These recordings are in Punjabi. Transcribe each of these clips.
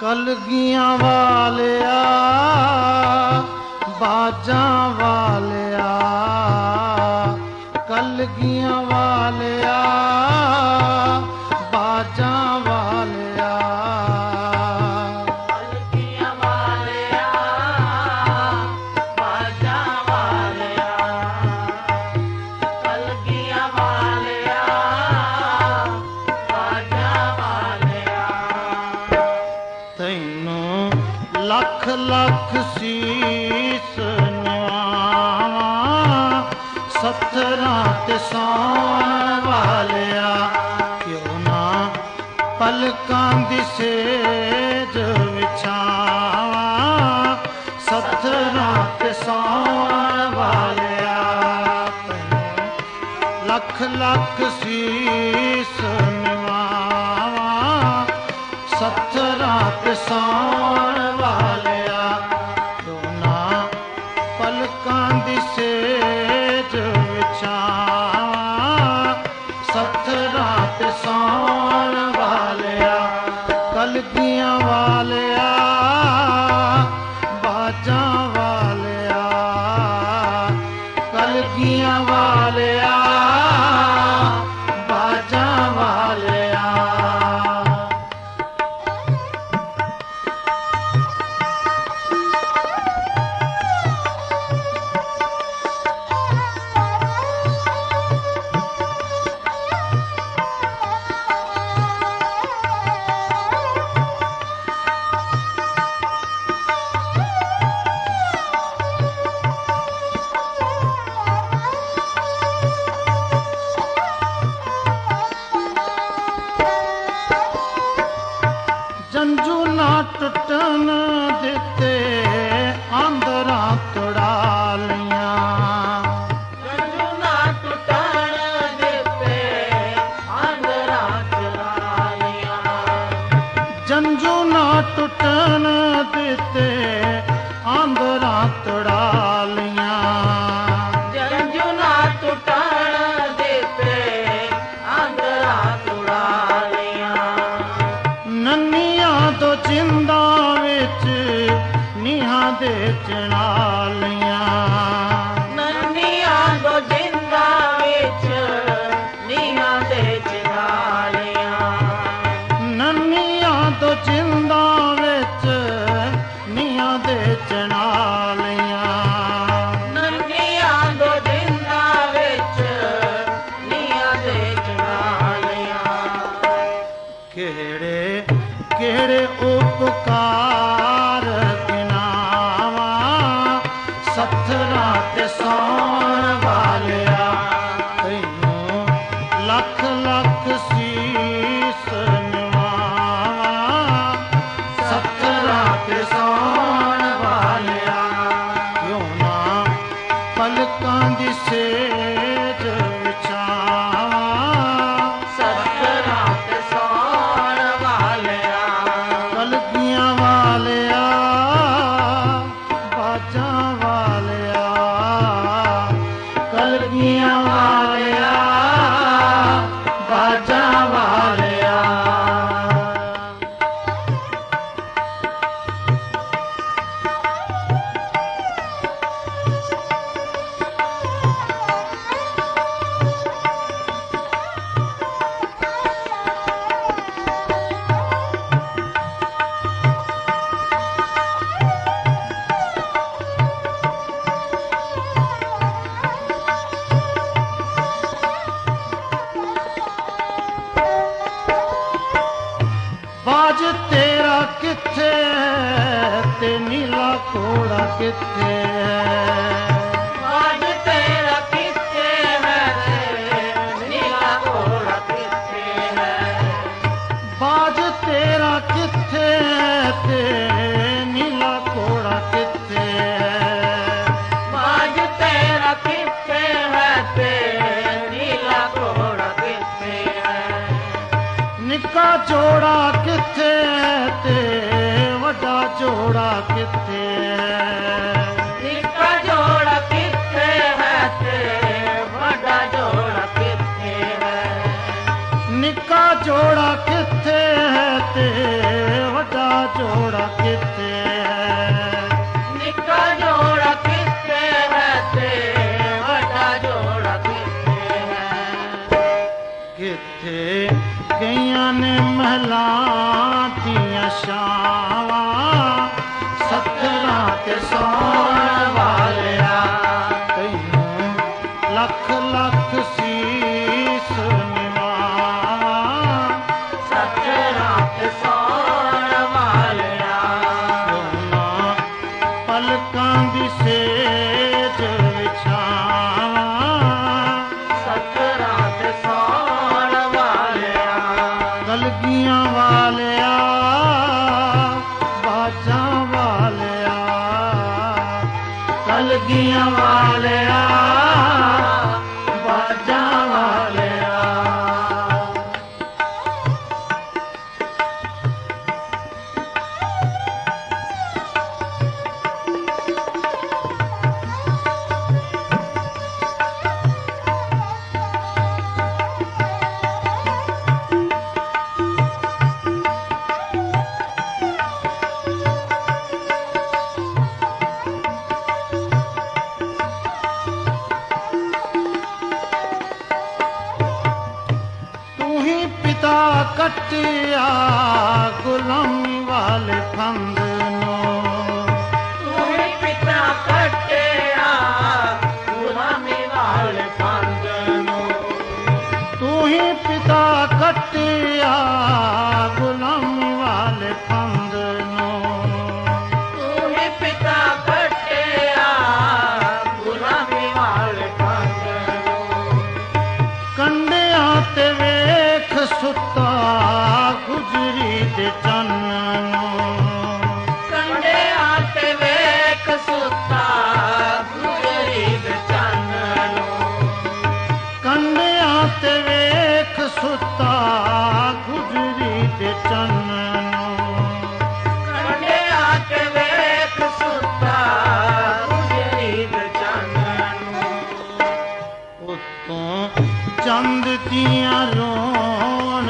ਕਲਗੀਆਂ ਵਾਲਿਆ ਬਾਜਾਂ ਵਾਲਿਆ, ਕਲਗੀਆਂ ਵਾਲਿਆ ਬਾਜਾਂ ਵਾਲਿਆ, ਕਲਗੀਆਂ ਵਾਲਿਆ ਬਾਜਾਂ ਵਾਲਿਆ, ਕਲਗੀਆਂ ਵਾਲਿਆ ਬਾਜਾਂ ਵਾਲਿਆ। ਤੈਨੂੰ ਲੱਖ ਲੱਖ ਸੀਸ ਨਿਵਾਵਾਂ, ਸੱਥਰਾਂ ਤੇ ਸੌਣ ਵਾਲਿਆ, ਕਿਉਂ ਨਾ ਪਲਕਾਂ ਦੀ ਸੇਜ ਵਿਛਾਵਾਂ, ਸੱਥਰਾਂ ਤੇ ਸੌਣ ਵਾਲਿਆ। ਤੈਨੂੰ ਲੱਖ ਲੱਖ ਸੀਸ ਨਿਵਾਵਾਂ, ਸੱਥਰਾਂ ਤੇ ਸੌਣ ਵਾਲਿਆ, ਕਿਉਂ ਨਾ ਪਲਕਾਂ ਦੀ ਸੇਜ ਵਿਛਾਵਾਂ, ਸੱਥਰਾਂ ਤੇ ਸੌਣ ਵਾਲਿਆ। ਕਲਗੀਆਂ ਵਾਲਿਆ ਬਾਜਾਂ ਵਾਲਿਆ, ਕਲਗੀਆਂ ਵਾਲਿਆ ਬਾਜਾਂ ਵਾਲਿਆ। ਜੰਝੂ ਨਾ ਟੁੱਟਣ ਦਿੱਤੇ ਆਂਦਰਾਂ ਤੁੜਾ ਲਈਆਂ, ਜੰਝੂ ਨਾ ਟੁੱਟਣ ਦਿੱਤੇ ਆਂਦਰਾਂ ਤੁੜਾ ਲਈਆਂ, ਜੰਝੂ ਨਾ ਟੁੱਟਣ ਦਿੱਤੇ ਆਂਦਰਾਂ ਤੁੜਾ ਲਈਆਂ, ਜੰਝੂ ਨਾ ਟੁੱਟਣ ਦਿੱਤੇ ਆਂਦਰਾਂ ਤੁੜਾ ਲਈਆਂ। ਨੰਨੀਆਂ ਤੋਂ ਜਿੰਦਾਂ ਵਿੱਚ ਨੀਹਾਂ ਦੇ ਚਿਣਾ ਲਈਆਂ, ਨੰਨੀਆਂ ਦੋ ਜਿੰਦਾਂ ਵਿੱਚ ਨੀਹਾਂ ਦੇ ਚਿਣਾ ਲਈਆਂ, ਨੰਨੀਆਂ ਤੋਂ ਜਿੰਦਾਂ ਵਿੱਚ ਨੀਹਾਂ ਦੇ ਚਿਣਾ ਲਈਆਂ। ਨੰਨੀਆਂ ਦੋ ਜਿੰਦਾਂ ਵਿੱਚ ਨੀਹਾਂ ਦੇ ਚਿਣਾ ਲਈਆਂ। ਕਿਹੜੇ ਕਿਹੜੇ ਉਪਕਾਰ ਗਿਨਾਵਾਂ, ਸੱਥਰਾਂ ਤੇ ਸੌਣ ਵਾਲਿਆ, ਤੈਨੂੰ ਲੱਖ ਲੱਖ ਸੀਸ ਨਿਵਾਵਾਂ, ਸੱਥਰਾਂ ਤੇ ਸੌਣ ਵਾਲਿਆ, ਕਿਉਂ ਨਾ ਪਲਕਾਂ ਦੀ ਸੇਜ ਵਿਛਾਵਾਂ, ਸੱਥਰਾਂ ਤੇ ਸੌਣ ਵਾਲਿਆ, ਕਲਗੀਆਂ ਵਾਲਿਆ ਬਾਜਾਂ ਵਾਲਿਆ, ਕਲਗੀਆਂ ਵਾਲਿਆ ਬਾਜਾਂ ਵਾਲਿਆ। ਬਾਜ ਤੇਰਾ ਕਿੱਥੇ ਤੇ ਨੀਲਾ ਘੋੜਾ ਕਿੱਥੇ? ਬਾਜ ਤੇਰਾ ਕਿੱਥੇ ਹੈ ਤੇ ਨੀਲਾ ਘੋੜਾ ਕਿੱਥੇ ਹੈ? ਬਾਜ ਤੇਰਾ ਕਿੱਥੇ ਤੇ ਨੀਲਾ ਘੋੜਾ ਕਿੱਥੇ? ਬਾਜ ਤੇਰਾ ਕਿੱਥੇ ਹੈ ਤੇ ਨੀਲਾ ਘੋੜਾ ਕਿੱਥੇ ਹੈ? ਨਿੱਕਾ ਜੋੜਾ ਕਿੱਥੇ ਤੇ ਵੱਡਾ ਜੋੜਾ ਕਿੱਥੇ? ਨਿੱਕਾ ਜੋੜਾ ਕਿੱਥੇ ਹੈ ਤੇ ਵੱਡਾ ਜੋੜਾ ਕਿੱਥੇ ਹੈ? ਨਿੱਕਾ ਜੋੜਾ ਕਿੱਥੇ ਤੇ ਵੱਡਾ ਜੋੜਾ ਕਿੱਥੇ ਹੈ, ਨਿੱਕਾ ਜੋੜਾ ਕਿੱਥੇ ਹੈ ਤੇ ਵੱਡਾ ਜੋੜਾ ਕਿੱਥੇ ਹੈ। ਕਿੱਥੇ ਗਈਆਂ ਨੇ ਮਹਿਲਾਂ ਦੀਆਂ ਛਾਵਾਂ, ਸੱਥਰਾਂ ਤੇ ਸੌਣ ਵਾਲਿਆ, ਤੈਨੂੰ ਲੱਖ ਲੱਖ ਸੀਸ ਨਿਵਾਵਾਂ, ਸੱਥਰਾਂ ਤੇ ਸੌਣ ਵਾਲਿਆ, ਦੋਨਾਂ ਪਲਕਾਂ ਦੀ ਸੇਜ ਵਿਛਾਵਾਂ, ਸੱਥਰਾਂ ਤੇ ਸੌਣ ਵਾਲਿਆ, ਕਲਗੀਆਂ ਵਾਲਿਆ ਬਾਜਾਂ ਵਾਲਿਆ, ਕਲਗੀਆਂ ਵਾਲਿਆ ਬਾਜਾਂ ਵਾਲਿਆ। ਤੂੰ ਹੀ ਪਿਤਾ ਕੱਟਿਆ ਗੁਲਾਮੀ ਵਾਲੇ ਫੰਦ ਨੂੰ, ਤੂੰ ਹੀ ਪਿਤਾ ਕੱਟਿਆ ਗੁਲਾਮੀ ਵਾਲੇ ਫੰਦ ਨੂੰ, ਤੂੰ ਹੀ ਪਿਤਾ ਕੱਟਿਆ ਗੁਲਾਮੀ ਵਾਲੇ ਫੰਦ ਨੂੰ, ਤੂੰ ਹੀ ਪਿਤਾ ਕੱਟਿਆ ਗੁਲਾਮੀ ਵਾਲੇ ਫੰਦ ਨੂੰ, ਕੰਡਿਆਂ ਤੇ ਵੇਖ ਸੁੱਤਾ ਗੁਜਰੀ ਦੇ ਚੰਨ ਨੂੰ, ਕੰਡਿਆਂ ਤੇ ਵੇਖ ਸੁੱਤਾ ਗੁਜਰੀ ਦੇ ਚੰਨ ਨੂੰ, ਕੰਡਿਆਂ ਤੇ ਵੇਖ ਸੁੱਤਾ ਗੁਜਰੀ ਦੇ ਚੰਨ ਨੂੰ, ਕੰਡਿਆਂ ਤੇ ਵੇਖ ਸੁੱਤਾ ਗੁਜਰੀ ਦੇ ਚੰਨ ਨੂੰ, ਉਤੋਂ ਚੰਦ ਦੀਆਂ ਰੋਣ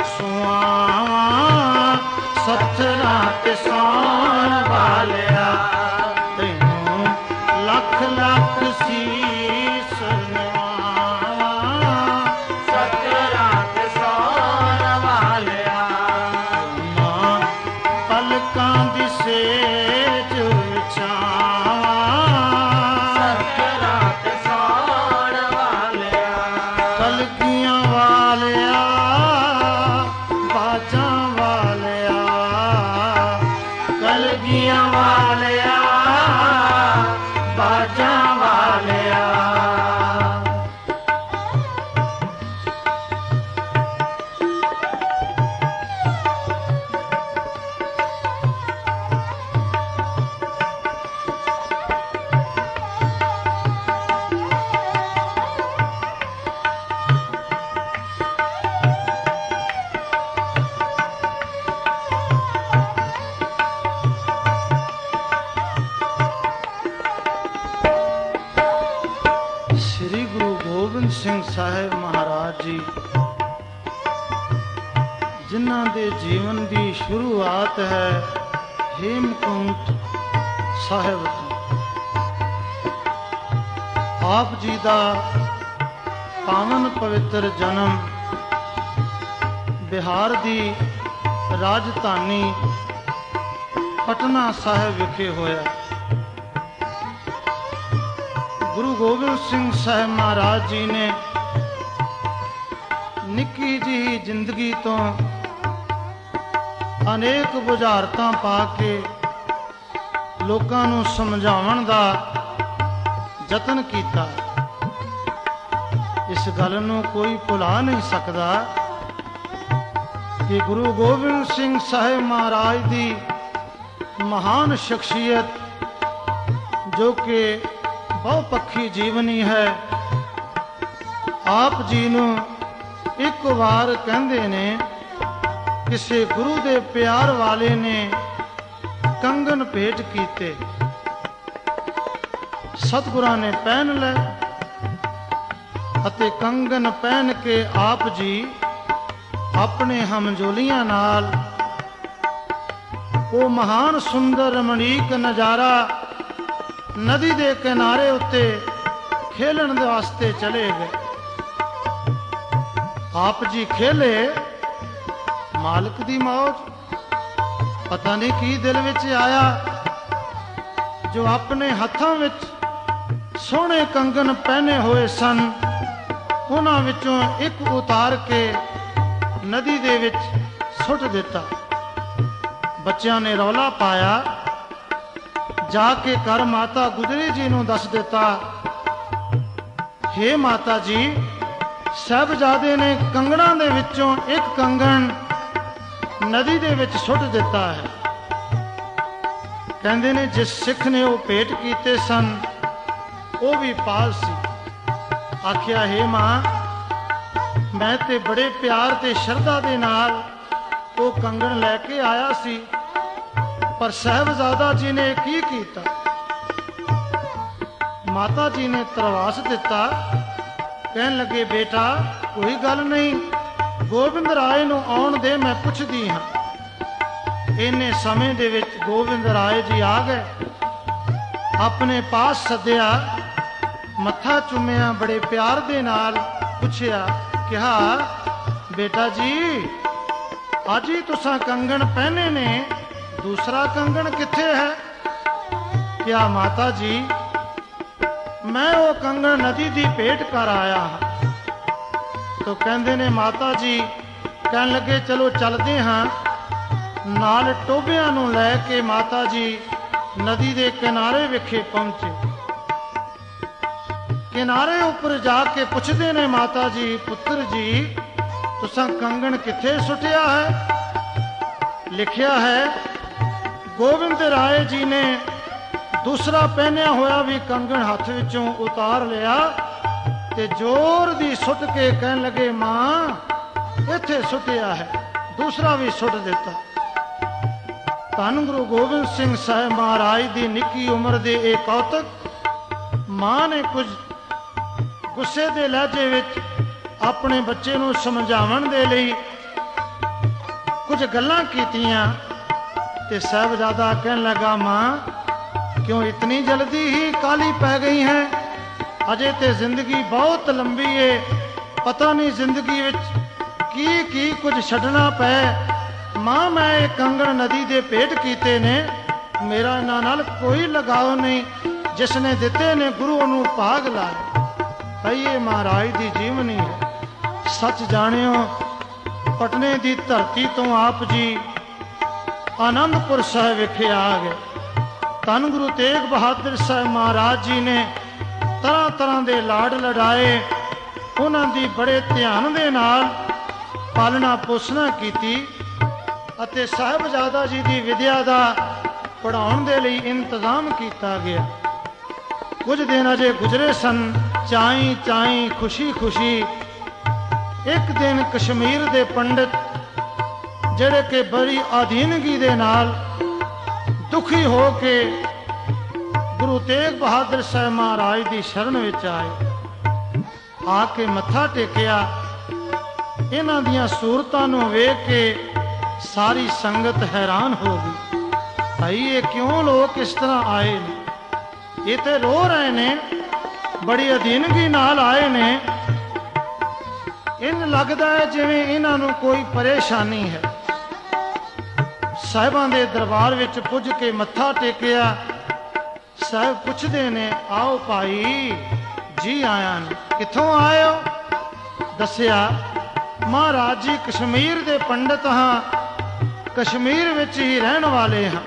ਸੁਆਵਾਂ, ਸੱਥਰਾਂ ਤੇ ਸੌਣ ਵਾਲਿਆ, ਤੈਨੂੰ ਲੱਖ ਲੱਖ ਸੀਸ ਨਿਵਾਵਾਂ, ਸੱਥਰਾਂ ਤੇ ਸੌਣ ਵਾਲਿਆ, ਦੋਨਾਂ ਪਲਕਾਂ ਦੀ ਸੇਜ ਵਿਛਾਵਾਂ, ਸੱਥਰਾਂ ਤੇ ਸੌਣ ਵਾਲਿਆ, ਕਲਗੀਆਂ ਵਾਲਿਆ ਬਾਜਾਂ ਵਾਲਿਆ, ਕਲਗੀਆਂ ਵਾਲਿਆ ਬਾਜਾਂ ਵਾਲਿਆ। ਸ੍ਰੀ ਗੁਰੂ ਗੋਬਿੰਦ ਸਿੰਘ ਸਾਹਿਬ ਮਹਾਰਾਜ ਜੀ, ਜਿਨ੍ਹਾਂ ਦੇ ਜੀਵਨ ਦੀ ਸ਼ੁਰੂਆਤ ਹੈ ਹੇਮਕੁੰਟ ਸਾਹਿਬ ਤੋਂ। ਆਪ ਜੀ ਦਾ ਪਾਵਨ ਪਵਿੱਤਰ ਜਨਮ ਬਿਹਾਰ ਦੀ ਰਾਜਧਾਨੀ ਪਟਨਾ ਸਾਹਿਬ ਵਿਖੇ ਹੋਇਆ। ਗੁਰੂ ਗੋਬਿੰਦ ਸਿੰਘ ਸਾਹਿਬ ਮਹਾਰਾਜ ਜੀ ਨੇ ਨਿੱਕੀ ਜਿਹੀ ਜ਼ਿੰਦਗੀ ਤੋਂ ਅਨੇਕ ਬੁਝਾਰਤਾਂ ਪਾ ਕੇ ਲੋਕਾਂ ਨੂੰ ਸਮਝਾਉਣ ਦਾ ਯਤਨ ਕੀਤਾ। ਇਸ ਗੱਲ ਨੂੰ ਕੋਈ ਭੁਲਾ ਨਹੀਂ ਸਕਦਾ ਕਿ ਗੁਰੂ ਗੋਬਿੰਦ ਸਿੰਘ ਸਾਹਿਬ ਮਹਾਰਾਜ ਦੀ ਮਹਾਨ ਸ਼ਖਸੀਅਤ, ਜੋ ਕਿ ਬਹੁਪੱਖੀ ਜੀਵਨੀ ਹੈ, ਆਪ ਜੀ ਨੂੰ ਇੱਕ ਵਾਰ ਕਹਿੰਦੇ ਨੇ ਕਿਸੇ ਗੁਰੂ ਦੇ ਪਿਆਰ ਵਾਲੇ ਨੇ ਕੰਗਨ ਭੇਟ ਕੀਤੇ, ਸਤਿਗੁਰਾਂ ਨੇ ਪਹਿਨ ਲਏ ਅਤੇ ਕੰਗਨ ਪਹਿਨ ਕੇ ਆਪ ਜੀ ਆਪਣੇ ਹਮਜੋਲੀਆਂ ਨਾਲ ਉਹ ਮਹਾਨ ਸੁੰਦਰ ਰਮਣੀਕ ਨਜ਼ਾਰਾ ਨਦੀ ਦੇ ਕਿਨਾਰੇ ਉੱਤੇ ਖੇਲਣ ਦੇ ਵਾਸਤੇ ਚਲੇ ਗਏ। ਆਪ ਜੀ ਖੇਲੇ, ਮਾਲਕ ਦੀ ਮੌਜ, ਪਤਾ ਨਹੀਂ ਕੀ ਦਿਲ ਵਿੱਚ ਆਇਆ, ਜੋ ਆਪਣੇ ਹੱਥਾਂ ਵਿੱਚ ਸੋਹਣੇ ਕੰਗਣ ਪਹਿਨੇ ਹੋਏ ਸਨ, ਉਹਨਾਂ ਵਿੱਚੋਂ ਇੱਕ ਉਤਾਰ ਕੇ ਨਦੀ ਦੇ ਵਿੱਚ ਸੁੱਟ ਦਿੱਤਾ। ਬੱਚਿਆਂ ਨੇ ਰੌਲਾ ਪਾਇਆ, ਜਾ ਕੇ ਘਰ ਮਾਤਾ ਗੁਜਰੀ ਜੀ ਨੂੰ ਦੱਸ ਦਿੱਤਾ, ਹੇ ਮਾਤਾ ਜੀ, ਸਾਹਿਬਜ਼ਾਦੇ ਨੇ ਕੰਗਣਾਂ ਦੇ ਵਿੱਚੋਂ ਇੱਕ ਕੰਗਣ ਨਦੀ ਦੇ ਵਿੱਚ ਸੁੱਟ ਦਿੱਤਾ ਹੈ। ਕਹਿੰਦੇ ਨੇ ਜਿਸ ਸਿੱਖ ਨੇ ਉਹ ਭੇਟ ਕੀਤੇ ਸਨ ਉਹ ਵੀ ਪਾਸ ਸੀ। ਆਖਿਆ, ਹੇ ਮਾਂ, ਮੈਂ ਤੇ ਬੜੇ ਪਿਆਰ ਤੇ ਸ਼ਰਧਾ ਦੇ ਨਾਲ ਉਹ ਕੰਗਣ ਲੈ ਕੇ ਆਇਆ ਸੀ, ਪਰ ਸਾਹਿਬਜ਼ਾਦਾ ਜੀ ਨੇ ਕੀ ਕੀਤਾ? ਮਾਤਾ ਜੀ ਨੇ ਤਰਵਾਸ ਦਿੱਤਾ। ਕਹਿਣ ਲੱਗੇ, ਬੇਟਾ ਕੋਈ ਗੱਲ ਨਹੀਂ, ਗੋਬਿੰਦ ਰਾਏ ਨੂੰ ਆਉਣ ਦੇ, ਮੈਂ ਪੁੱਛਦੀ ਹਾਂ। ਇੰਨੇ ਸਮੇਂ ਦੇ ਵਿੱਚ ਗੋਬਿੰਦ ਰਾਏ ਜੀ ਆ ਗਏ, ਆਪਣੇ ਪਾਸ ਸੱਦਿਆ, ਮੱਥਾ ਚੁੰਮਿਆ, ਬੜੇ ਪਿਆਰ ਦੇ ਨਾਲ ਪੁੱਛਿਆ, ਕਿਹਾ, ਬੇਟਾ ਜੀ, ਅੱਜ ਹੀ ਤੁਸੀਂ ਕੰਗਣ ਪਹਿਨੇ ਨੇ, ਦੂਸਰਾ ਕੰਗਣ ਕਿੱਥੇ ਹੈ? ਕਿਹਾ, ਮਾਤਾ ਜੀ, ਮੈਂ ਉਹ ਕੰਗਣ ਨਦੀ ਦੀ ਭੇਟ ਕਰ ਆਇਆ ਹਾਂ। ਤੋ ਕਹਿੰਦੇ ਨੇ ਮਾਤਾ ਜੀ ਕਹਿਣ ਲੱਗੇ, ਚਲੋ ਚੱਲਦੇ ਹਾਂ। ਨਾਲ ਟੋਭਿਆਂ ਨੂੰ ਲੈ ਕੇ ਮਾਤਾ ਜੀ ਨਦੀ ਦੇ ਕਿਨਾਰੇ ਵਿਖੇ ਪਹੁੰਚੇ। ਕਿਨਾਰੇ ਉੱਪਰ ਜਾ ਕੇ ਪੁੱਛਦੇ ਨੇ ਮਾਤਾ ਜੀ, ਪੁੱਤਰ ਜੀ, ਤੁਸੀਂ ਕੰਗਣ ਕਿੱਥੇ ਸੁੱਟਿਆ ਹੈ? ਲਿਖਿਆ ਹੈ, ਗੋਬਿੰਦ ਰਾਏ ਜੀ ਨੇ ਦੂਸਰਾ ਪਹਿਨਿਆ ਹੋਇਆ ਵੀ ਕੰਗਣ ਹੱਥ ਵਿੱਚੋਂ ਉਤਾਰ ਲਿਆ ਤੇ ਜ਼ੋਰ ਦੀ ਸੁੱਟ ਕੇ ਕਹਿਣ ਲੱਗੇ, ਮਾਂ, ਇੱਥੇ ਸੁੱਟਿਆ ਹੈ, ਦੂਸਰਾ ਵੀ ਸੁੱਟ ਦਿੱਤਾ। ਧੰਨ ਗੁਰੂ ਗੋਬਿੰਦ ਸਿੰਘ ਸਾਹਿਬ ਮਹਾਰਾਜ ਦੀ ਨਿੱਕੀ ਉਮਰ ਦੇ ਇਹ ਕੌਤਕ ਮਾਂ ਨੇ ਕੁਝ ਗੁੱਸੇ ਦੇ ਲਹਿਜੇ ਵਿੱਚ ਆਪਣੇ ਬੱਚੇ ਨੂੰ ਸਮਝਾਉਣ ਦੇ ਲਈ ਕੁਝ ਗੱਲਾਂ ਕੀਤੀਆਂ ਤੇ ਸਾਹਿਬਜ਼ਾਦਾ ਕਹਿਣ ਲੱਗਾ, ਮਾਂ, ਕਿਉਂ ਇਤਨੀ ਜਲਦੀ ਹੀ ਕਾਲੀ ਪੈ ਗਈ ਹੈ? ਅਜੇ ਤੇ ਜ਼ਿੰਦਗੀ ਬਹੁਤ ਲੰਬੀ ਏ, ਪਤਾ ਨਹੀਂ ਜ਼ਿੰਦਗੀ ਵਿੱਚ ਕੀ ਕੀ ਕੁਝ ਛੱਡਣਾ ਪਏ। ਮਾਂ, ਮੈਂ ਇਹ ਕੰਗਣ ਨਦੀ ਦੇ ਭੇਟ ਕੀਤੇ ਨੇ, ਮੇਰਾ ਇਹਨਾਂ ਨਾਲ ਕੋਈ ਲਗਾਓ ਨਹੀਂ, ਜਿਸ ਨੇ ਦਿੱਤੇ ਨੇ ਗੁਰੂ ਨੂੰ ਭਾਗ ਲਾਇਆ। ਇਹ ਮਹਾਰਾਜ ਦੀ ਜੀਵਨੀ ਹੈ। ਸੱਚ ਜਾਣਿਓ, ਪਟਨੇ ਦੀ ਧਰਤੀ ਤੋਂ ਆਪ ਜੀ ਆਨੰਦਪੁਰ ਸਾਹਿਬ ਵਿਖੇ ਆ ਗਏ। ਧੰਨ ਗੁਰੂ ਤੇਗ ਬਹਾਦਰ ਸਾਹਿਬ ਮਹਾਰਾਜ ਜੀ ਨੇ ਤਰ੍ਹਾਂ ਤਰ੍ਹਾਂ ਦੇ ਲਾਡ ਲਡਾਏ, ਉਹਨਾਂ ਦੀ ਬੜੇ ਧਿਆਨ ਦੇ ਨਾਲ ਪਾਲਣਾ ਪੋਸ਼ਣਾ ਕੀਤੀ ਅਤੇ ਸਾਹਿਬਜ਼ਾਦਾ ਜੀ ਦੀ ਵਿਦਿਆ ਦਾ ਪੜ੍ਹਾਉਣ ਦੇ ਲਈ ਇੰਤਜ਼ਾਮ ਕੀਤਾ ਗਿਆ। ਕੁਝ ਦਿਨ ਅਜੇ ਗੁਜ਼ਰੇ ਸਨ, ਚਾਈ ਚਾਈ ਖੁਸ਼ੀ ਖੁਸ਼ੀ ਇੱਕ ਦਿਨ ਕਸ਼ਮੀਰ ਦੇ ਪੰਡਿਤ, ਜਿਹੜੇ ਕਿ ਬੜੀ ਅਧੀਨਗੀ ਦੇ ਨਾਲ ਦੁਖੀ ਹੋ ਕੇ ਗੁਰੂ ਤੇਗ ਬਹਾਦਰ ਸਾਹਿਬ ਮਹਾਰਾਜ ਦੀ ਸ਼ਰਨ ਵਿੱਚ ਆਏ। ਆ ਕੇ ਮੱਥਾ ਟੇਕਿਆ। ਇਹਨਾਂ ਦੀਆਂ ਸੂਰਤਾਂ ਨੂੰ ਵੇਖ ਕੇ ਸਾਰੀ ਸੰਗਤ ਹੈਰਾਨ ਹੋ ਗਈ। ਭਾਈ, ਇਹ ਕਿਉਂ ਲੋਕ ਇਸ ਤਰ੍ਹਾਂ ਆਏ ਨੇ? ਇਹ ਤੇ ਰੋ ਰਹੇ ਨੇ, ਬੜੀ ਅਧੀਨਗੀ ਨਾਲ ਆਏ ਨੇ। ਇੰਜ ਲੱਗਦਾ ਹੈ ਜਿਵੇਂ ਇਹਨਾਂ ਨੂੰ ਕੋਈ ਪਰੇਸ਼ਾਨੀ ਹੈ। ਸਾਹਿਬਾਂ ਦੇ ਦਰਬਾਰ ਵਿੱਚ ਪੁੱਜ ਕੇ ਮੱਥਾ ਟੇਕਿਆ। ਸਾਹਿਬ ਪੁੱਛਦੇ ਨੇ, ਆਓ ਭਾਈ ਜੀ, ਆਇਆਂ ਨੇ, ਕਿੱਥੋਂ ਆਏ ਹੋ? ਦੱਸਿਆ, ਮਹਾਰਾਜ ਜੀ ਕਸ਼ਮੀਰ ਦੇ ਪੰਡਿਤ ਹਾਂ, ਕਸ਼ਮੀਰ ਵਿੱਚ ਹੀ ਰਹਿਣ ਵਾਲੇ ਹਾਂ।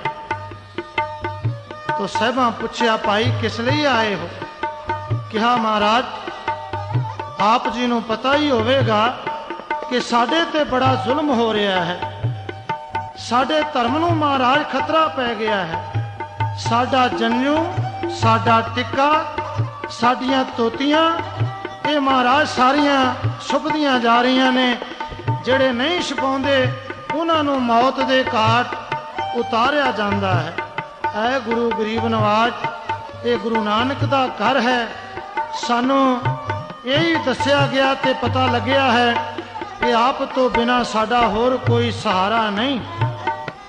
ਤੋ ਸਾਹਿਬਾਂ ਪੁੱਛਿਆ, ਭਾਈ ਕਿਸ ਲਈ ਆਏ ਹੋ? ਕਿਹਾ, ਮਹਾਰਾਜ, ਆਪ ਜੀ ਨੂੰ ਪਤਾ ਹੀ ਹੋਵੇਗਾ ਕਿ ਸਾਡੇ ਤੇ ਬੜਾ ਜ਼ੁਲਮ ਹੋ ਰਿਹਾ ਹੈ। ਸਾਡੇ ਧਰਮ ਨੂੰ ਮਹਾਰਾਜ ਖਤਰਾ ਪੈ ਗਿਆ ਹੈ। ਸਾਡਾ ਜਨਿਊ, ਸਾਡਾ ਟਿੱਕਾ, ਸਾਡੀਆਂ ਤੋਤੀਆਂ, ਇਹ ਮਹਾਰਾਜ ਸਾਰੀਆਂ ਛੁਪਦੀਆਂ ਜਾ ਰਹੀਆਂ ਨੇ। ਜਿਹੜੇ ਨਹੀਂ ਛੁਪਾਉਂਦੇ ਉਹਨਾਂ ਨੂੰ ਮੌਤ ਦੇ ਘਾਟ ਉਤਾਰਿਆ ਜਾਂਦਾ ਹੈ। ਐ ਗੁਰੂ ਗਰੀਬ ਨਵਾਜ, ਇਹ ਗੁਰੂ ਨਾਨਕ ਦਾ ਘਰ ਹੈ। ਸਾਨੂੰ ਇਹੀ ਦੱਸਿਆ ਗਿਆ ਤੇ ਪਤਾ ਲੱਗਿਆ ਹੈ ਕਿ ਆਪ ਤੋਂ ਬਿਨਾਂ ਸਾਡਾ ਹੋਰ ਕੋਈ ਸਹਾਰਾ ਨਹੀਂ।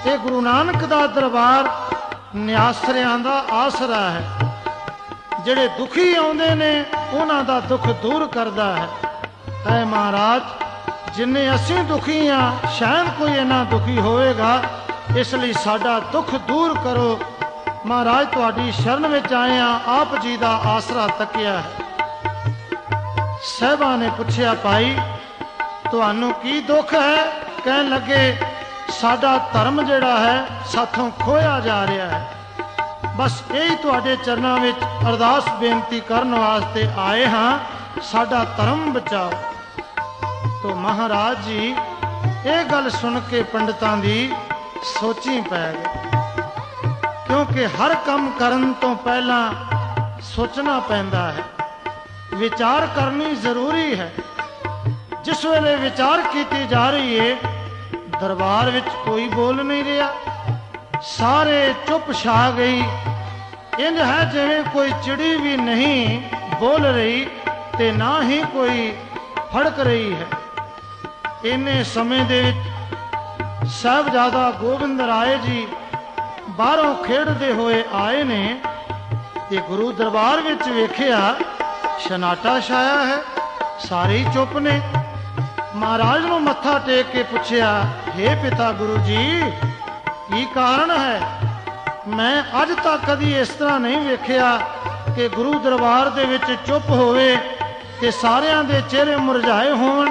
ਇਹ ਗੁਰੂ ਨਾਨਕ ਦਾ ਦਰਬਾਰ ਨਿਆਸਰਿਆਂ ਦਾ ਆਸਰਾ ਹੈ। ਜਿਹੜੇ ਦੁਖੀ ਆਉਂਦੇ ਨੇ ਉਹਨਾਂ ਦਾ ਦੁੱਖ ਦੂਰ ਕਰਦਾ ਹੈ। ਐ ਮਹਾਰਾਜ, ਜਿੰਨੇ ਅਸੀਂ ਦੁਖੀ ਆ, ਸ਼ਾਇਦ ਕੋਈ ਇੰਨਾ ਦੁਖੀ ਹੋਵੇਗਾ, ਇਸ ਲਈ ਸਾਡਾ ਦੁੱਖ ਦੂਰ ਕਰੋ। ਮਹਾਰਾਜ ਤੁਹਾਡੀ ਸ਼ਰਨ ਵਿੱਚ ਆਏ ਆ, ਆਪ ਜੀ ਦਾ ਆਸਰਾ ਤੱਕਿਆ ਹੈ। ਸਾਹਿਬਾਂ ਨੇ ਪੁੱਛਿਆ, ਭਾਈ ਤੁਹਾਨੂੰ ਕੀ ਦੁੱਖ ਹੈ? ਕਹਿਣ ਲੱਗੇ, ਸਾਡਾ ਧਰਮ ਜਿਹੜਾ ਹੈ ਸਾਥੋਂ ਖੋਇਆ ਜਾ ਰਿਹਾ ਹੈ। ਬਸ ਇਹੀ ਤੁਹਾਡੇ ਚਰਨਾਂ ਵਿੱਚ ਅਰਦਾਸ ਬੇਨਤੀ ਕਰਨ ਵਾਸਤੇ ਆਏ ਹਾਂ, ਸਾਡਾ ਧਰਮ ਬਚਾਓ। ਤੋ ਮਹਾਰਾਜ ਜੀ ਇਹ ਗੱਲ ਸੁਣ ਕੇ ਪੰਡਤਾਂ ਦੀ ਸੋਚੀ ਪੈ ਗਏ, ਕਿਉਂਕਿ ਹਰ ਕੰਮ ਕਰਨ ਤੋਂ ਪਹਿਲਾਂ ਸੋਚਣਾ ਪੈਂਦਾ ਹੈ, ਵਿਚਾਰ ਕਰਨੀ ਜ਼ਰੂਰੀ ਹੈ। ਜਿਸ ਵੇਲੇ ਵਿਚਾਰ ਕੀਤੀ ਜਾ ਰਹੀ ਹੈ, ਦਰਬਾਰ ਵਿੱਚ ਕੋਈ ਬੋਲ ਨਹੀਂ ਰਿਹਾ, ਸਾਰੇ ਚੁੱਪ ਛਾ ਗਈ। ਇੰਜ ਹੈ ਜਿਵੇਂ ਕੋਈ ਚਿੜੀ ਵੀ ਨਹੀਂ ਬੋਲ ਰਹੀ ਤੇ ਨਾ ਹੀ ਕੋਈ ਫੜਕ ਰਹੀ ਹੈ। ਇੰਨੇ ਸਮੇਂ ਦੇ ਵਿੱਚ ਸਾਹਿਬਜ਼ਾਦਾ ਗੋਬਿੰਦ ਰਾਏ ਜੀ ਬਾਹਰੋਂ ਖੇਡਦੇ ਹੋਏ ਆਏ ਨੇ ਤੇ ਗੁਰੂ ਦਰਬਾਰ ਵਿੱਚ ਵੇਖਿਆ ਸਨਾਟਾ ਛਾਇਆ ਹੈ, ਸਾਰੇ ਚੁੱਪ ਨੇ। ਮਹਾਰਾਜ ਨੂੰ ਮੱਥਾ ਟੇਕ ਕੇ ਪੁੱਛਿਆ, ਹੇ ਪਿਤਾ ਗੁਰੂ ਜੀ, ਕੀ ਕਾਰਨ ਹੈ? ਮੈਂ ਅੱਜ ਤੱਕ ਕਦੀ ਇਸ ਤਰ੍ਹਾਂ ਨਹੀਂ ਵੇਖਿਆ ਕਿ ਗੁਰੂ ਦਰਬਾਰ ਦੇ ਵਿੱਚ ਚੁੱਪ ਹੋਵੇ ਤੇ ਸਾਰਿਆਂ ਦੇ ਚਿਹਰੇ ਮੁਰਝਾਏ ਹੋਣ।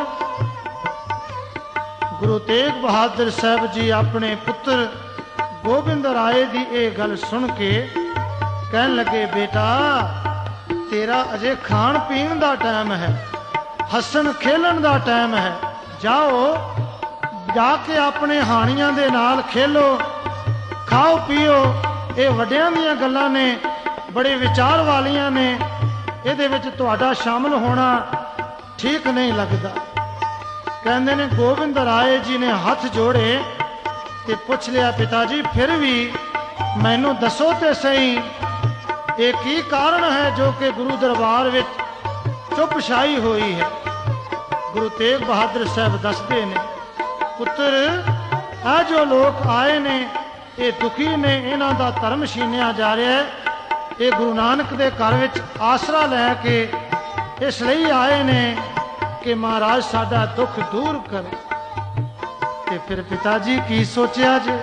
ਗੁਰੂ ਤੇਗ ਬਹਾਦਰ ਸਾਹਿਬ ਜੀ ਆਪਣੇ ਪੁੱਤਰ ਗੋਬਿੰਦ ਰਾਏ ਦੀ ਇਹ ਗੱਲ ਸੁਣ ਕੇ ਕਹਿਣ ਲੱਗੇ, ਬੇਟਾ ਤੇਰਾ ਅਜੇ ਖਾਣ ਪੀਣ ਦਾ ਟਾਈਮ ਹੈ, ਹੱਸਣ ਖੇਲਣ ਦਾ ਟਾਈਮ ਹੈ। ਜਾਓ, ਜਾ ਕੇ ਆਪਣੇ ਹਾਣੀਆਂ ਦੇ ਨਾਲ ਖੇਲੋ, ਖਾਓ ਪੀਓ। ਇਹ ਵੱਡਿਆਂ ਦੀਆਂ ਗੱਲਾਂ ਨੇ, ਬੜੇ ਵਿਚਾਰ ਵਾਲੀਆਂ ਨੇ, ਇਹਦੇ ਵਿੱਚ ਤੁਹਾਡਾ ਸ਼ਾਮਲ ਹੋਣਾ ਠੀਕ ਨਹੀਂ ਲੱਗਦਾ। ਕਹਿੰਦੇ ਨੇ ਗੋਬਿੰਦ ਰਾਏ ਜੀ ਨੇ ਹੱਥ ਜੋੜੇ ਤੇ ਪੁੱਛ ਲਿਆ, ਪਿਤਾ ਜੀ ਫਿਰ ਵੀ ਮੈਨੂੰ ਦੱਸੋ ਤੇ ਸਹੀ, ਇਹ ਕੀ ਕਾਰਨ ਹੈ ਜੋ ਕਿ ਗੁਰੂ ਦਰਬਾਰ ਵਿੱਚ ਚੁੱਪ ਛਾਈ ਹੋਈ ਹੈ? ਗੁਰੂ ਤੇਗ ਬਹਾਦਰ ਸਾਹਿਬ ਦੱਸਦੇ ਨੇ, ਪੁੱਤਰ ਇਹ ਜੋ ਲੋਕ ਆਏ ਨੇ ਇਹ ਦੁਖੀ ਨੇ, ਇਹਨਾਂ ਦਾ ਧਰਮ ਛੀਨਿਆ ਜਾ ਰਿਹਾ ਹੈ। ਇਹ ਗੁਰੂ ਨਾਨਕ ਦੇ ਘਰ ਵਿੱਚ ਆਸਰਾ ਲੈ ਕੇ ਇਸ ਲਈ ਆਏ ਨੇ ਕਿ ਮਹਾਰਾਜ ਸਾਡਾ ਦੁੱਖ ਦੂਰ ਕਰੇ। ਤੇ ਫਿਰ ਪਿਤਾ ਜੀ ਕੀ ਸੋਚਿਆ ਜੇ?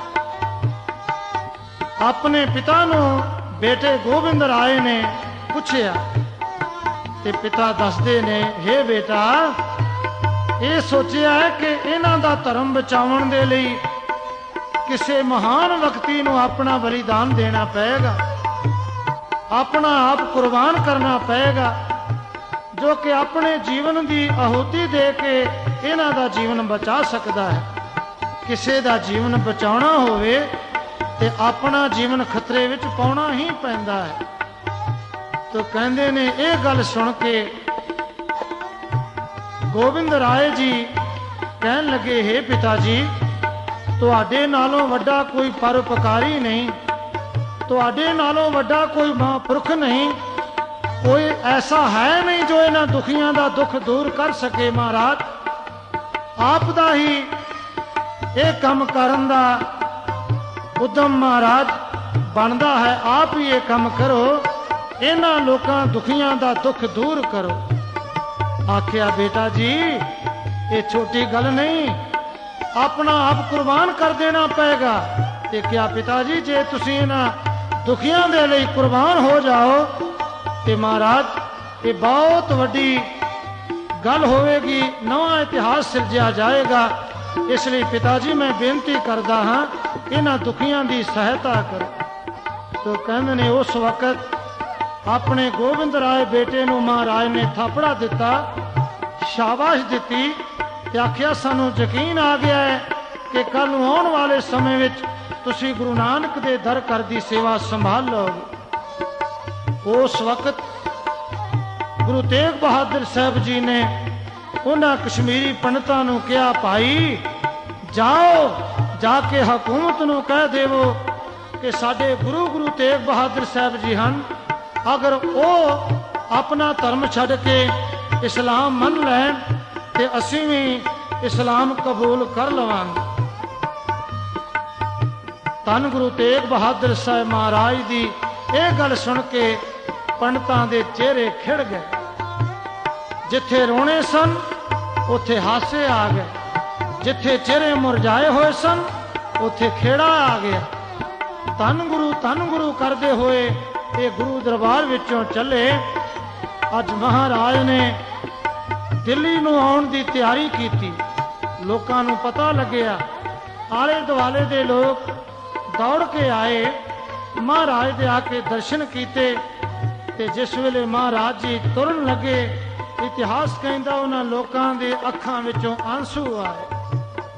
ਆਪਣੇ ਪਿਤਾ ਨੂੰ ਬੇਟੇ ਗੋਬਿੰਦ ਰਾਏ ਨੇ ਪੁੱਛਿਆ ਤੇ ਪਿਤਾ ਦੱਸਦੇ ਨੇ, ਹੇ ਬੇਟਾ, ਇਹ ਸੋਚਿਆ ਹੈ ਕਿ ਇਹਨਾਂ ਦਾ ਧਰਮ ਬਚਾਉਣ ਦੇ ਲਈ ਕਿਸੇ ਮਹਾਨ ਵਿਅਕਤੀ ਨੂੰ ਆਪਣਾ ਬਲੀਦਾਨ ਦੇਣਾ ਪਏਗਾ, ਆਪਣਾ ਆਪ ਕੁਰਬਾਨ ਕਰਨਾ ਪਏਗਾ, ਜੋ ਕਿ ਆਪਣੇ ਜੀਵਨ ਦੀ ਆਹੂਤੀ ਦੇ ਕੇ ਇਹਨਾਂ ਦਾ ਜੀਵਨ ਬਚਾ ਸਕਦਾ ਹੈ। ਕਿਸੇ ਦਾ ਜੀਵਨ ਬਚਾਉਣਾ ਹੋਵੇ ਤੇ ਆਪਣਾ ਜੀਵਨ ਖਤਰੇ ਵਿੱਚ ਪਾਉਣਾ ਹੀ ਪੈਂਦਾ ਹੈ। ਤੋ ਕਹਿੰਦੇ ਨੇ ਇਹ ਗੱਲ ਸੁਣ ਕੇ ਗੋਬਿੰਦ ਰਾਏ ਜੀ ਕਹਿਣ ਲੱਗੇ, ਹੇ ਪਿਤਾ ਜੀ, ਤੁਹਾਡੇ ਨਾਲੋਂ ਵੱਡਾ ਕੋਈ ਪਰਉਪਕਾਰੀ ਨਹੀਂ, ਤੁਹਾਡੇ ਨਾਲੋਂ ਵੱਡਾ ਕੋਈ ਮਹਾਂਪੁਰਖ ਨਹੀਂ, ਕੋਈ ਐਸਾ ਹੈ ਨਹੀਂ ਜੋ ਇਹਨਾਂ ਦੁਖੀਆਂ ਦਾ ਦੁੱਖ ਦੂਰ ਕਰ ਸਕੇ। ਮਹਾਰਾਜ ਆਪ ਦਾ ਹੀ ਇਹ ਕੰਮ ਕਰਨ ਦਾ ਉਦਮ ਮਹਾਰਾਜ ਬਣਦਾ ਹੈ, ਆਪ ਹੀ ਇਹ ਕੰਮ ਕਰੋ, ਇਹਨਾਂ ਲੋਕਾਂ ਦੁਖੀਆਂ ਦਾ ਦੁੱਖ ਦੂਰ ਕਰੋ। ਆਖਿਆ, ਬੇਟਾ ਜੀ ਇਹ ਛੋਟੀ ਗੱਲ ਨਹੀਂ, ਆਪਣਾ ਆਪ ਕੁਰਬਾਨ ਕਰ ਦੇਣਾ ਪਏਗਾ। ਤੇ ਕਿਹਾ, ਪਿਤਾ ਜੀ ਜੇ ਤੁਸੀਂ ਇਹਨਾਂ ਦੁਖੀਆਂ ਦੇ ਲਈ ਕੁਰਬਾਨ ਹੋ ਜਾਓ ਤੇ ਮਹਾਰਾਜ ਇਹ ਬਹੁਤ ਵੱਡੀ ਗੱਲ ਹੋਵੇਗੀ, ਨਵਾਂ ਇਤਿਹਾਸ ਸਿਰਜਿਆ ਜਾਏਗਾ। ਇਸ ਲਈ ਪਿਤਾ ਜੀ ਮੈਂ ਬੇਨਤੀ ਕਰਦਾ ਹਾਂ, ਇਹਨਾਂ ਦੁਖੀਆਂ ਦੀ ਸਹਾਇਤਾ ਕਰੋ। ਤੋ ਕਹਿੰਦੇ ਨੇ ਉਸ ਵਕਤ ਆਪਣੇ ਗੋਬਿੰਦ ਰਾਏ ਬੇਟੇ ਨੂੰ ਮਹਾਰਾਜ ਨੇ ਥਾਪੜਾ ਦਿੱਤਾ, ਸ਼ਾਬਾਸ਼ ਦਿੱਤੀ ਤੇ ਆਖਿਆ, ਸਾਨੂੰ ਯਕੀਨ ਆ ਗਿਆ ਹੈ ਕਿ ਕੱਲ ਨੂੰ ਆਉਣ ਵਾਲੇ ਸਮੇਂ ਵਿੱਚ ਤੁਸੀਂ ਗੁਰੂ ਨਾਨਕ ਦੇ ਦਰ ਘਰ ਦੀ ਸੇਵਾ ਸੰਭਾਲ ਲਓਗੇ। ਉਸ ਵਕਤ ਗੁਰੂ ਤੇਗ ਬਹਾਦਰ ਸਾਹਿਬ ਜੀ ਨੇ ਉਹਨਾਂ ਕਸ਼ਮੀਰੀ ਪੰਡਤਾਂ ਨੂੰ ਕਿਹਾ, ਭਾਈ ਜਾਓ, ਜਾ ਕੇ ਹਕੂਮਤ ਨੂੰ ਕਹਿ ਦੇਵੋ ਕਿ ਸਾਡੇ ਗੁਰੂ ਤੇਗ ਬਹਾਦਰ ਸਾਹਿਬ ਜੀ ਹਨ, ਅਗਰ ਉਹ ਆਪਣਾ ਧਰਮ ਛੱਡ ਕੇ ਇਸਲਾਮ ਮੰਨ ਲੈਣ ਤੇ ਅਸੀਂ ਵੀ ਇਸਲਾਮ ਕਬੂਲ ਕਰ ਲਵਾਂਗੇ। ਧੰਨ ਗੁਰੂ ਤੇਗ ਬਹਾਦਰ ਸਾਹਿਬ ਮਹਾਰਾਜ ਦੀ ਇਹ ਗੱਲ ਸੁਣ ਕੇ ਪੰਡਤਾਂ ਦੇ ਚਿਹਰੇ ਖਿੜ ਗਏ। ਜਿੱਥੇ ਰੋਣੇ ਸਨ ਉੱਥੇ ਹਾਸੇ ਆ ਗਏ, ਜਿੱਥੇ ਚਿਹਰੇ ਮੁਰਝਾਏ ਹੋਏ ਸਨ ਉੱਥੇ ਖੇੜਾ ਆ ਗਿਆ। ਧੰਨ ਗੁਰੂ ਕਰਦੇ ਹੋਏ ਇਹ ਗੁਰੂ ਦਰਬਾਰ ਵਿੱਚੋਂ ਚੱਲੇ। ਅੱਜ ਮਹਾਰਾਜ ਨੇ ਦਿੱਲੀ ਨੂੰ ਆਉਣ ਦੀ ਤਿਆਰੀ ਕੀਤੀ। ਲੋਕਾਂ ਨੂੰ ਪਤਾ ਲੱਗਿਆ, ਆਲੇ ਦੁਆਲੇ ਦੇ ਲੋਕ ਦੌੜ ਕੇ ਆਏ, ਮਹਾਰਾਜ ਦੇ ਆ ਕੇ ਦਰਸ਼ਨ ਕੀਤੇ। ਤੇ ਜਿਸ ਵੇਲੇ ਮਹਾਰਾਜ ਜੀ ਤੁਰਨ ਲੱਗੇ, ਇਤਿਹਾਸ ਕਹਿੰਦਾ ਉਹਨਾਂ ਲੋਕਾਂ ਦੇ ਅੱਖਾਂ ਵਿੱਚੋਂ ਆਂਸੂ ਆਏ।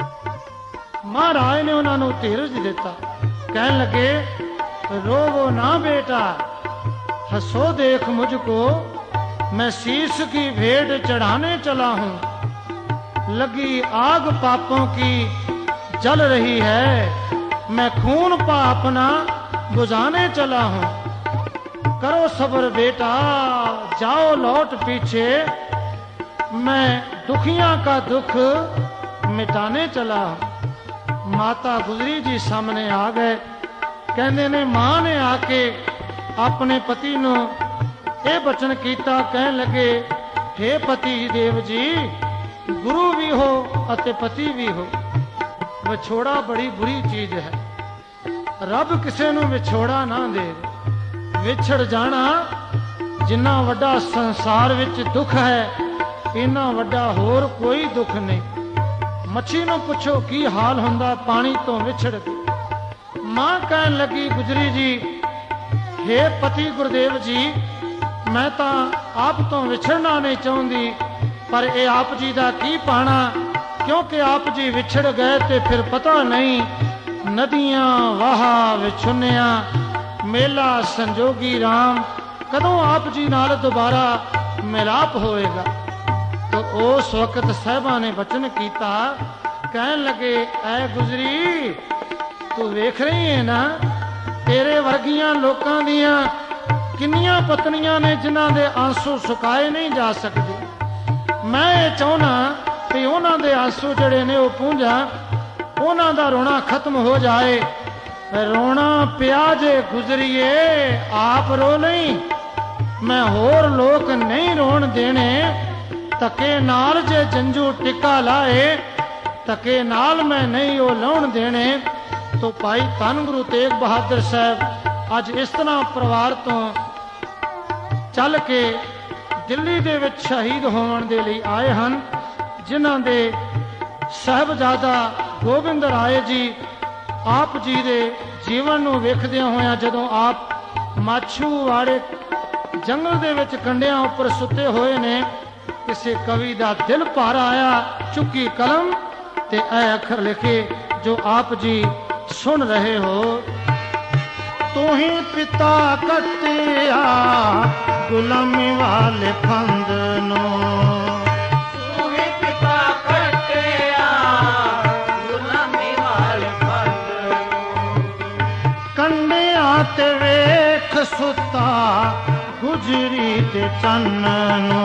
ਮਹਾਰਾਜ ਨੇ ਉਹਨਾਂ ਨੂੰ ਧੀਰਜ ਦਿੱਤਾ, ਕਹਿਣ ਲੱਗੇ रोवो ना बेटा, हंसो देख मुझको, मैं शीश की भेंट चढ़ाने चला हूं। लगी आग पापों की जल रही है, मैं खून पा अपना बुझाने चला हूं। करो सब्र बेटा, जाओ लौट पीछे, मैं दुखियां का दुख मिटाने चला हूं। माता गुजरी जी सामने आ गए। ਕਹਿੰਦੇ ਨੇ ਮਾਂ ਨੇ ਆ ਕੇ ਆਪਣੇ ਪਤੀ ਨੂੰ ਇਹ ਬਚਨ ਕੀਤਾ, ਕਹਿਣ ਲੱਗੇ ਹੇ ਪਤੀ ਦੇਵ ਜੀ, ਗੁਰੂ ਵੀ ਹੋ ਅਤੇ ਪਤੀ ਵੀ ਹੋ। ਵਿਛੋੜਾ ਬੜੀ ਬੁਰੀ ਚੀਜ਼ ਹੈ, ਰੱਬ ਕਿਸੇ ਨੂੰ ਵਿਛੋੜਾ ਨਾ ਦੇ। ਵਿਛੜ ਜਾਣਾ ਜਿੰਨਾ ਵੱਡਾ ਸੰਸਾਰ ਵਿੱਚ ਦੁੱਖ ਹੈ, ਇੰਨਾ ਵੱਡਾ ਹੋਰ ਕੋਈ ਦੁੱਖ ਨਹੀਂ। ਮੱਛੀ ਨੂੰ ਪੁੱਛੋ ਕੀ ਹਾਲ ਹੁੰਦਾ ਪਾਣੀ ਤੋਂ ਵਿਛੜ ਕੇ। ਮਾਂ ਕਹਿਣ ਲੱਗੀ ਗੁਜਰੀ ਜੀ, ਹੇ ਪਤੀ ਗੁਰਦੇਵ ਜੀ, ਮੈਂ ਤਾਂ ਆਪ ਤੋਂ ਵਿਛੜਨਾ ਨਹੀਂ ਚਾਹੁੰਦੀ, ਪਰ ਇਹ ਆਪ ਜੀ ਦਾ ਕੀ ਪਾਣਾ, ਕਿਉਂਕਿ ਆਪ ਜੀ ਵਿਛੜ ਗਏ ਤੇ ਫਿਰ ਪਤਾ ਨਹੀਂ ਨਦੀਆਂ ਵਾਹਾ ਵਿਛੁੰਨਿਆ, ਮੇਲਾ ਸੰਜੋਗੀ RAM, ਕਦੋਂ ਆਪ ਜੀ ਨਾਲ ਦੁਬਾਰਾ ਮਿਲਾਪ ਹੋਏਗਾ। ਤਾਂ ਉਸ ਵਕਤ ਸਾਹਿਬਾਂ ਨੇ ਬਚਨ ਕੀਤਾ, ਕਹਿਣ ਲੱਗੇ ਐ ਗੁਜਰੀ, ਤੂੰ ਵੇਖ ਰਹੀ ਹੈ ਨਾ, ਤੇਰੇ ਵਰਗੀਆਂ ਲੋਕਾਂ ਦੀਆਂ ਕਿੰਨੀਆਂ ਪਤਨੀਆਂ ਨੇ ਜਿਨ੍ਹਾਂ ਦੇ ਆਂਸੂ ਸੁਕਾਏ ਨਹੀਂ ਜਾ ਸਕਦੇ। ਮੈਂ ਇਹ ਚਾਹੁੰਦਾ ਕਿ ਉਹਨਾਂ ਦੇ ਆਂਸੂ ਜਿਹੜੇ ਨੇ ਉਹ ਪੂੰਝਾਂ, ਉਹਨਾਂ ਦਾ ਰੋਣਾ ਖਤਮ ਹੋ ਜਾਏ। ਰੋਣਾ ਪਿਆ ਜੇ ਗੁਜ਼ਰੀਏ, ਆਪ ਰੋ ਨਹੀਂ, ਮੈਂ ਹੋਰ ਲੋਕ ਨਹੀਂ ਰੋਣ ਦੇਣੇ। ਧੱਕੇ ਨਾਲ ਜੇ ਜੰਜੂ ਟਿੱਕਾ ਲਾਏ, ਧੱਕੇ ਨਾਲ ਮੈਂ ਨਹੀਂ ਉਹ ਲਾਉਣ ਦੇਣੇ। तो भाई धन गुरु तेग बहादुर साहब अज इस तरह परिवार तो चल के दिल्ली दे विच शहीद होने दे लई आए हन, जिन्हां दे साहबजादा गोबिंद राय जी आप जी दे जीवन नूं वेखदियां होया, जदों आप माछूवाड़े जंगल दे विच कंडियां उपर सुते होए ने, किसी कवि दा दिल भर आया, चुकी कलम ते ऐ अखर लिखे जो आप जी सुन रहे हो। तू ही पिता कटिया गुलामी वाले फंद नो, तू ही पिता कटिया गुलामी वाले फंद नो। कंडिया ते वेख सुता गुजरी ते चन्नो,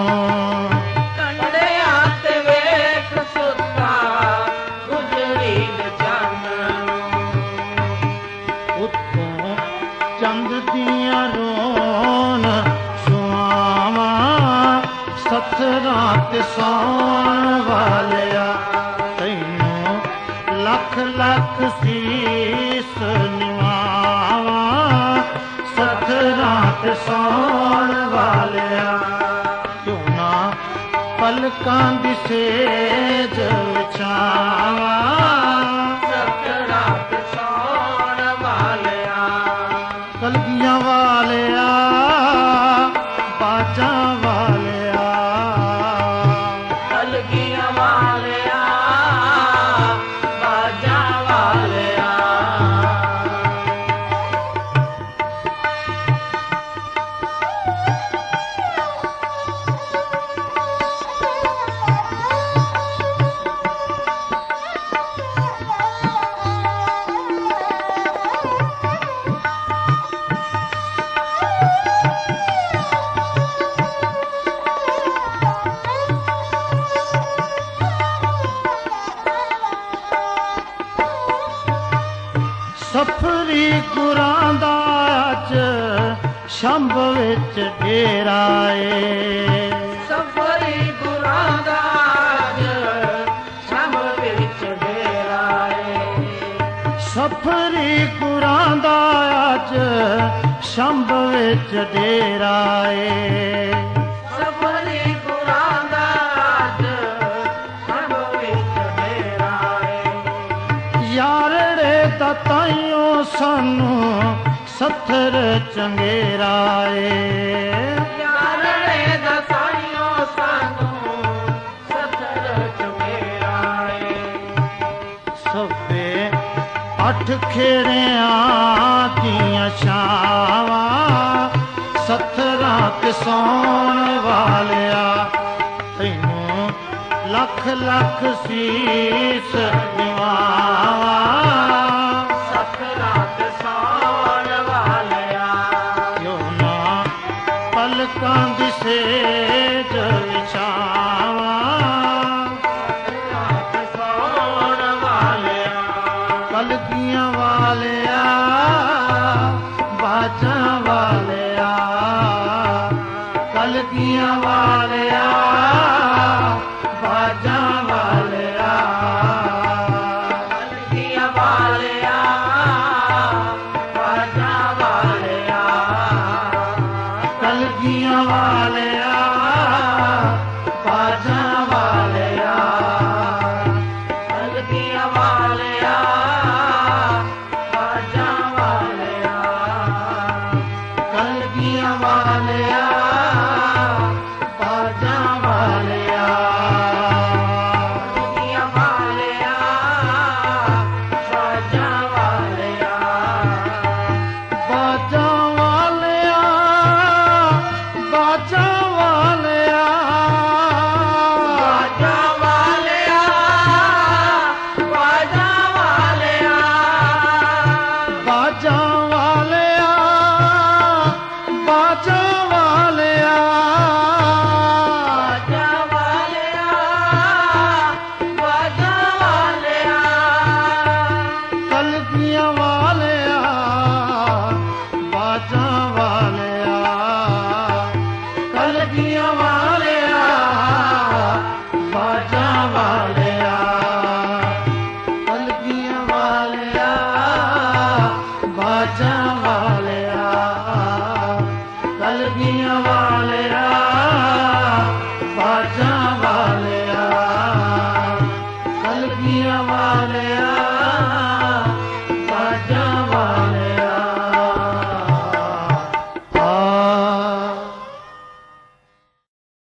कंडिया ते वेख सुता गुजरी ते चंद दिया रोन सुआवा, सत रात सौन वालिया, तैनों लख लख सीस निवावा, सत रात सौन वालिया। क्यों ना पलकां दी सेज विछावा, सत रात सौन वालिया। कलगियां वालिया, बाजा वालिया, कलगियां वालिया, बाजा वालिया। ਸ਼ੰਭ ਵਿੱਚ ਡੇਰਾ ਏ ਸਫਰੀ ਗੁਰਾਂ ਦਾ ਅੱਜ ਸ਼ੰਭ ਵਿੱਚ ਡੇਰਾ ਏ ਸਫਰੀ ਗੁਰਾਂ ਦਾ ਅੱਜ ਸ਼ੰਭ ਵਿੱਚ ਡੇਰਾ ਏ ਸਫਰੀ ਗੁਰਾਂ ਦਾ ਅੱਜ ਸ਼ੰਭ ਵਿੱਚ ਡੇਰਾ ਏ ਯਾਰੜੇ ਦਾ ਤਾਈਓ ਸਾਨੂੰ ਸੱਥਰ ਚੰਗੇਰਾ ਏ ਯਾਰੜੇ ਦਾ ਸਾਈਓ ਸਾਨੂੰ ਸੱਥਰ ਚੰਗੇਰਾ ਏ ਸਭੇ ਅੱਠ ਖੇੜਿਆਂ ਦੀਆਂ ਛਾਵਾਂ ਸੱਥਰਾਂ ਤੇ ਸੌਣ ਵਾਲਿਆ ਤੈਨੂੰ ਲੱਖ ਲੱਖ ਸੀਸ ਨਿਵਾਵਾਂ ਸੱਥਰਾਂ ਤੇ ਸੌਣ ਵਾਲਿਆ ਕਿਉਂ ਨਾ ਪਲਕਾਂ ਦੀ ਸੇਜ ਵਿਛਾਵਾਂ ਸੱਥਰਾਂ ਤੇ ਸੌਣ ਵਾਲਿਆ ਕਲਗੀਆਂ ਵਾਲਿਆ ਬਾਜਾਂ ਵਾਲਿਆ ਕਲਗੀਆਂ ਵਾਲਿਆ ਬਾਜਾਂ ਵਾਲਿਆ ਕਲਗੀਆਂ ਵਾਲਿਆ ਬਾਜਾਂ ਵਾਲਿਆ ਕਲਗੀਆਂ ਵਾਲਿਆ ਬਾਜਾਂ ਵਾਲਿਆ ਕਲਗੀਆਂ ਵਾਲਿਆ ਬਾਜਾਂ ਵਾਲਿਆ ਕਲਗੀਆਂ ਵਾਲਿਆ ਬਾਜਾਂ ਵਾਲਿਆ ਕਲਗੀਆਂ ਵਾਲਿਆ ਬਾਜਾਂ ਵਾਲਿਆ ਬਾਜਾਂ ਵਾਲਿਆ ਬਾਜਾਂ ਵਾਲਿਆ ਬਾਜਾਂ ਵਾਲਿਆ ਬਾਜਾਂ ਵਾਲਿਆ ਬਾਜਾਂ ਵਾਲਿਆ ਬਾਜਾਂ ਵਾਲਿਆ ਬਾਜਾਂ ਵਾਲਿਆ ਬਾਜਾਂ ਵਾਲਿਆ ਕਲਗੀਆਂ ਵਾਲਿਆ ਬਾਜਾਂ ਵਾਲਿਆ ਕਲਗੀਆਂ ਵਾਲਿਆ ਬਾਜਾਂ ਵਾਲਿਆ ਕਲਗੀਆਂ ਵਾਲਿਆ ਬਾਜਾਂ ਵਾਲਿਆ ਕਲਗੀਆਂ ਵਾਲਿਆ ਬਾਜਾਂ ਵਾਲਿਆ ਕਲਗੀਆਂ ਵਾਲਿਆ ਬਾਜਾਂ ਵਾਲਿਆ